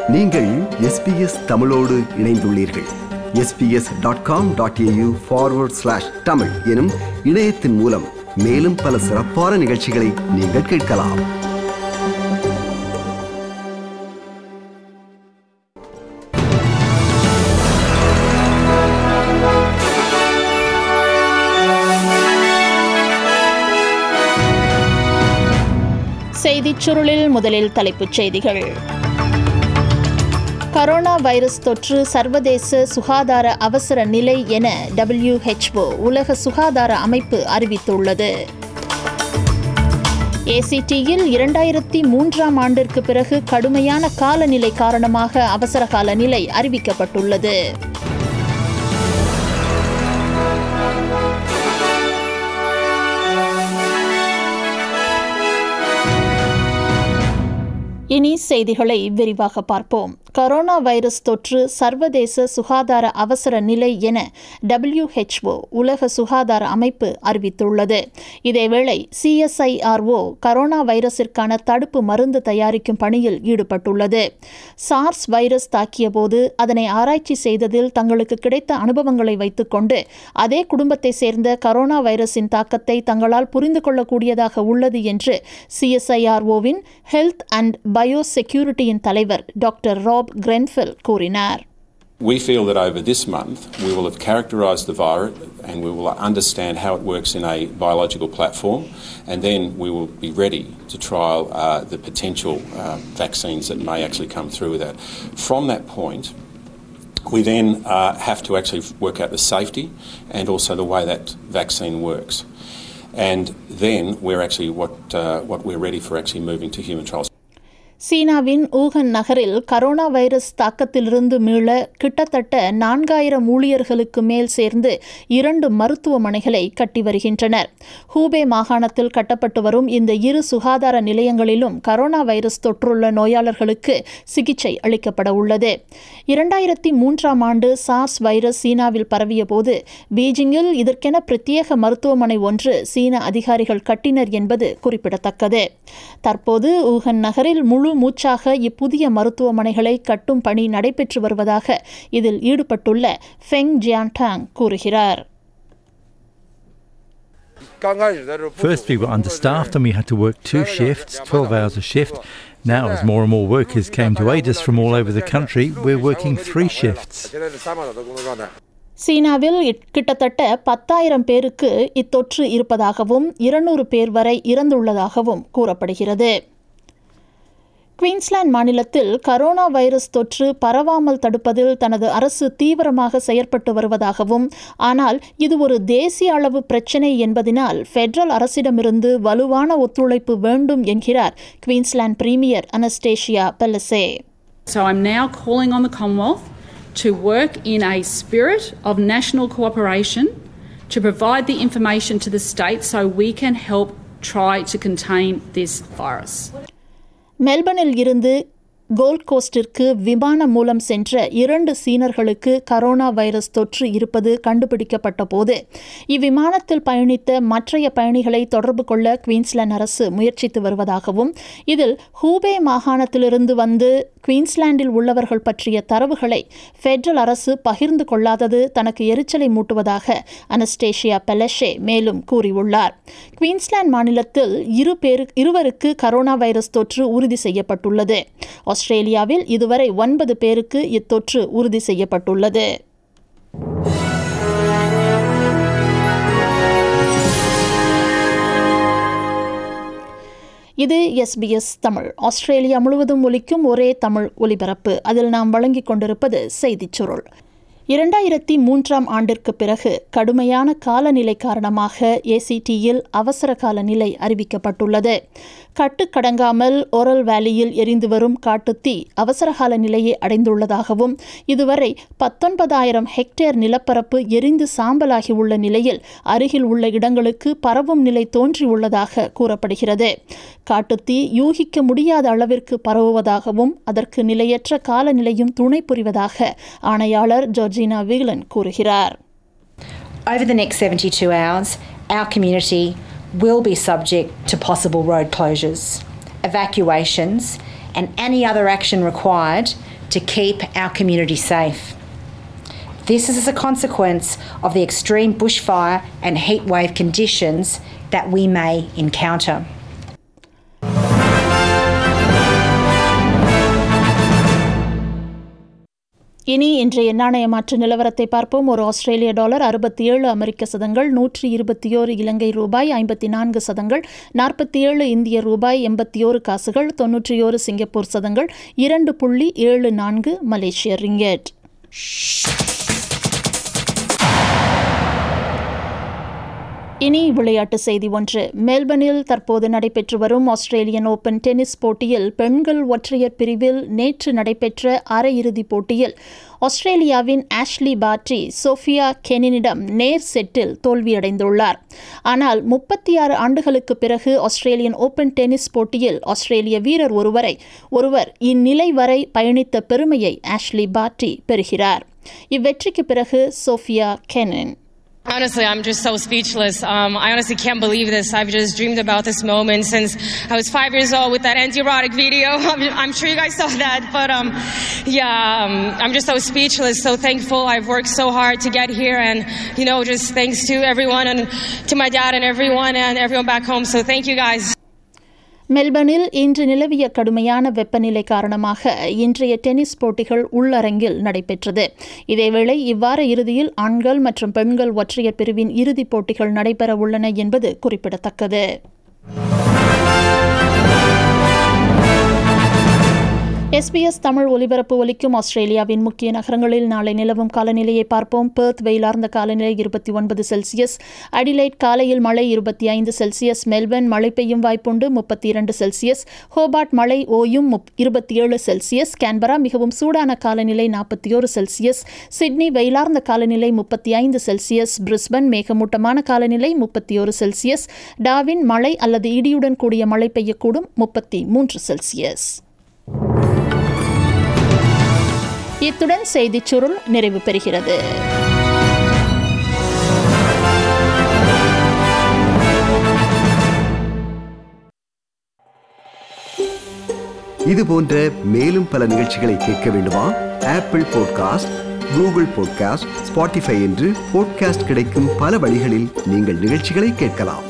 நீங்கள் SBS தமிழோடு இணைந்துள்ளீர்கள். sbs.com.au/tamil எனும் இணையத்தின் மூலம் மேலும் பல சிறப்பான நிகழ்ச்சிகளை நீங்கள் கேட்கலாம். செய்திச் சுருளில் முதலில் தலைப்புச் செய்திகள். கரோனா வைரஸ் தொற்று சர்வதேச சுகாதார அவசர நிலை என WHO உலக சுகாதார அமைப்பு அறிவித்துள்ளது. ACTயில் 2003ஆம் ஆண்டிற்கு பிறகு கடுமையான காலநிலை காரணமாக அவசர கால நிலை அறிவிக்கப்பட்டுள்ளது. இனி செய்திகளை விரிவாக பார்ப்போம். கரோனா வைரஸ் தொற்று சர்வதேச சுகாதார அவசர நிலை என WHO உலக சுகாதார அமைப்பு அறிவித்துள்ளது. இதேவேளை CSIRO கரோனா வைரஸிற்கான தடுப்பு மருந்து தயாரிக்கும் பணியில் ஈடுபட்டுள்ளது. சார்ஸ் வைரஸ் தாக்கிய போது அதனை ஆராய்ச்சி செய்ததில் தங்களுக்கு கிடைத்த அனுபவங்களை வைத்துக்கொண்டு அதே குடும்பத்தை சேர்ந்த கரோனா வைரஸின் தாக்கத்தை தங்களால் புரிந்து கொள்ளக்கூடியதாக உள்ளது என்று CSIROவின் ஹெல்த் அண்ட் பயோசெக்யூரிட்டியின் தலைவர் டாக்டர் ராப் கிரென்ஃபெல் கூறினார். We feel that over this month we will have characterised the virus and we will understand how it works in a biological platform, and then we will be ready to trial the potential vaccines that may actually come through with that. From that point, we then have to actually work out the safety and also the way that vaccine works. And then we're actually what we're ready for actually moving to human trials. சீனாவின் ஊஹன் நகரில் corona virus தாக்கத்திலிருந்து மீள கிட்டத்தட்ட 4000 ஊழியர்களுக்கு மேல் சேர்ந்து 2 மருத்துவமனைகளை கட்டி வருகின்றனர். ஹூபே மாகாணத்தில் கட்டப்பட்டு வரும் இந்த 2 சுகாதார நிலையங்களிலும் கரோனா வைரஸ் தொற்றுள்ள நோயாளர்களுக்கு சிகிச்சை அளிக்கப்பட உள்ளது. 2003ஆம் ஆண்டு சார்ஸ் வைரஸ் சீனாவில் பரவிய போது பீஜிங்கில் இதற்கென பிரத்யேக மருத்துவமனை ஒன்று சீன அதிகாரிகள் கட்டினர் என்பது குறிப்பிடத்தக்கது. தற்போது ஊஹன் நகரில் முழு மூச்சாக இப்புதிய மருத்துவமனைகளை கட்டும் பணி நடைபெற்று வருவதாக இதில் ஈடுபட்டுள்ள ஃபெங் ஜியான்டாங் கூறுகிறார். First, we were understaffed and we had to work 2 shifts, 12 hours a shift. Now, as more and more workers came to aid us from all over the country, we're working 3 shifts. சீனாவில் கிட்டத்தட்ட 10,000 பேருக்கு இத்தொற்று இருப்பதாகவும் 200 பேர் வரை இறந்துள்ளதாகவும் கூறப்படுகிறது. Queensland மாநிலத்தில் corona virus தொற்று பரவாமல் தடுப்பதில் தனது அரசு தீவிரமாக செயற்பட்டு வருவதாகவும், ஆனால் இது ஒரு தேசிய அளவு பிரச்சினை என்பதனால் ஃபெடரல் அரசிடமிருந்து வலுவான ஒத்துழைப்பு வேண்டும் என்கிறார் Queensland premier Annastacia Palaszczuk. So I'm now calling on the Commonwealth to work in a spirit of national cooperation to provide the information to the state so we can help try to contain this virus. மெல்பர்னில் இருந்து Gold கோஸ்டிற்கு விமானம் மூலம் சென்ற 2 சீனர்களுக்கு corona virus தொற்று இருப்பது கண்டுபிடிக்கப்பட்ட போது இவ்விமானத்தில் பயணித்த மற்றைய பயணிகளை தொடர்பு கொள்ள குயின்ஸ்லாந்து அரசு முயற்சித்து வருவதாகவும், இதில் ஹூபே மாகாணத்திலிருந்து வந்து குயின்ஸ்லாந்தில் உள்ளவர்கள் பற்றிய தரவுகளை ஃபெடரல் அரசு பகிர்ந்து கொள்ளாதது தனக்கு எரிச்சலை மூட்டுவதாக அனஸ்டேஷியா பெலஷே மேலும் கூறியுள்ளார். குயின்ஸ்லாந்து மாநிலத்தில் 2 கரோனா வைரஸ் தொற்று உறுதி செய்யப்பட்டுள்ளது. ஆஸ்திரேலியாவில் இதுவரை 9 பேருக்கு இத்தொற்று உறுதி செய்யப்பட்டுள்ளது. இது SBS தமிழ். ஆஸ்திரேலியா முழுவதும் ஒலிக்கும் ஒரே தமிழ் ஒலிபரப்பு. அதில் நாம் வழங்கிக் கொண்டிருப்பது செய்திச் சுருள். 2003ஆம் ஆண்டிற்கு பிறகு கடுமையான காலநிலை காரணமாக ACTயில் அவசர கால நிலை அறிவிக்கப்பட்டுள்ளது. கட்டுக்கடங்காமல் ஓரல் வேலியில் எரிந்து வரும் காட்டுத்தீ அவசரகால நிலையை அடைந்துள்ளதாகவும், இதுவரை 19,000 ஹெக்டேர் நிலப்பரப்பு எரிந்து சாம்பலாகி உள்ள நிலையில் அருகில் உள்ள இடங்களுக்கு பரவும் நிலை தோன்றியுள்ளதாக கூறப்படுகிறது. காட்டுத்தீ யூகிக்க முடியாத அளவிற்கு பரவுவதாகவும் அதற்கு நிலையற்ற காலநிலையும் துணை புரிவதாக ஆணையாளர் ஜார்ஜினா விகலன் கூறுகிறார். Over the next 72 hours, our community will be subject to possible road closures, evacuations and any other action required to keep our community safe. This is as a consequence of the extreme bushfire and heatwave conditions that we may encounter. இனி இன்றைய நாணய மாற்று நிலவரத்தை பார்ப்போம். ஒரு ஆஸ்திரேலிய dollar 67 அமெரிக்க சதங்கள், 121 இலங்கை ரூபாய், 54 சதங்கள், 47 இந்திய ரூபாய், 81 காசுகள், 91 சிங்கப்பூர் சதங்கள், 2.74 மலேசிய ரிங்கெட். இனி விளையாட்டு செய்தி ஒன்று. மெல்பர்னில் தற்போது நடைபெற்று வரும் ஆஸ்திரேலியன் ஓபன் டென்னிஸ் போட்டியில் பெண்கள் ஒற்றையர் பிரிவில் நேற்று நடைபெற்ற அரையிறுதிப் போட்டியில் ஆஸ்திரேலியாவின் ஆஷ்லி பார்ட்டி சோஃபியா கெனினிடம் நேர் செட்டில் தோல்வியடைந்துள்ளார். ஆனால் 36 ஆண்டுகளுக்கு பிறகு ஆஸ்திரேலியன் ஓபன் டென்னிஸ் போட்டியில் ஆஸ்திரேலிய வீரர் ஒருவர் இந்நிலை வரை பயணித்த பெருமையை ஆஷ்லி பார்ட்டி பெறுகிறார். இவ்வெற்றிக்கு பிறகு Sofia Kenin, Honestly, I'm just so speechless. I honestly can't believe this. I've just dreamed about this moment since I was 5 years old with that anti-erotic video. I'm sure you guys saw that. But I'm just so speechless, so thankful. I've worked so hard to get here, and, just thanks to everyone and to my dad and everyone back home. So thank you guys. மெல்பர்னில் இன்று நிலவிய கடுமையான வெப்பநிலை காரணமாக இன்றைய tennis போட்டிகள் உள்ளரங்கில் நடைபெற்றது. இதேவேளை இவ்வார இறுதியில் ஆண்கள் மற்றும் பெண்கள் ஒற்றையர் பிரிவின் இறுதிப் போட்டிகள் நடைபெற உள்ளன என்பது குறிப்பிடத்தக்கது. SBS தமிழ் ஒலிபரப்பு ஒலிக்கும் ஆஸ்திரேலியாவின் முக்கிய நகரங்களில் நாளை நிலவும் காலநிலையை பார்ப்போம். பெர்த் வெயிலார்ந்த காலநிலை 29 செல்சியஸ், அடிலைட் காலையில் மழை 25 செல்சியஸ், மெல்பர்ன் மழை பெய்யும் வாய்ப்புண்டு 32 செல்சியஸ், ஹோபார்ட் மழை ஓயும் 27 செல்சியஸ், கேன்பரா மிகவும் சூடான காலநிலை 41 செல்சியஸ், சிட்னி வெயிலார்ந்த காலநிலை 35 செல்சியஸ், பிரிஸ்பன் மேகமூட்டமான காலநிலை 31 செல்சியஸ், டார்வின் மழை அல்லது இடியுடன் கூடிய மழை பெய்யக்கூடும் 33 செல்சியஸ். இத்துடன் செய்திச் சுருள் நிறைவு பெறுகிறது. இது போன்ற மேலும் பல நிகழ்ச்சிகளை கேட்க வேண்டுமா? Apple podcast, Google podcast, Spotify என்று பாட்காஸ்ட் கிடைக்கும் பல வழிகளில் நீங்கள் நிகழ்ச்சிகளை கேட்கலாம்.